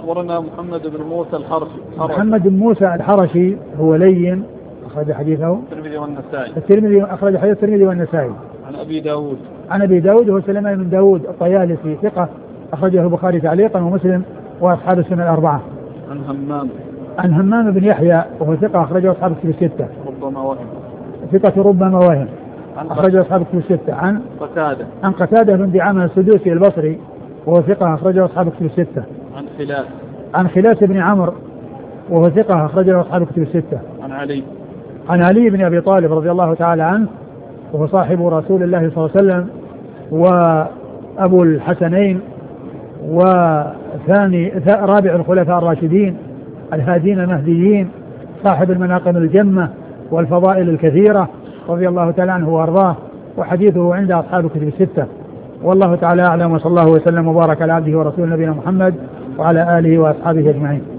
أخبرنا محمد بن موسى الحرشي. محمد بن موسى الحرشي هو لين أخرج حديثه الترمذي والنسائي. الترمذي أخرج حديث الترمذي والنسائي. عن أبي داود. عن أبي داود هو سليمان بن داود الطيالسي ثقة أخرجه البخاري تعليقا ومسلم وأصحاب السنة الأربعة. عن همام بن يحيى وهو ثقة أخرجه أصحاب الكتب الستة. ربما وهم. ثقة ربما وهم. أخرجه أصحاب الكتب الستة. عن قتادة بن دعامة السدوسي البصري وهو ثقة أخرجه أصحاب الكتب الستة. عن خلاس بن عمرو وهو ثقة أخرجه أصحاب الكتب الستة. عن علي بن أبي طالب رضي الله تعالى عنه وهو صاحب رسول الله صلى الله عليه وسلم وأبو الحسنين وثاني رابع الخلفاء الراشدين الهادين المهديين صاحب المناقب الجمة والفضائل الكثيرة رضي الله تعالى عنه وأرضاه وحديثه عند أصحاب الكتب الستة. والله تعالى أعلم وصلى الله وسلم وبارك على عبده ورسوله نبينا محمد وعلى آله وأصحابه أجمعين.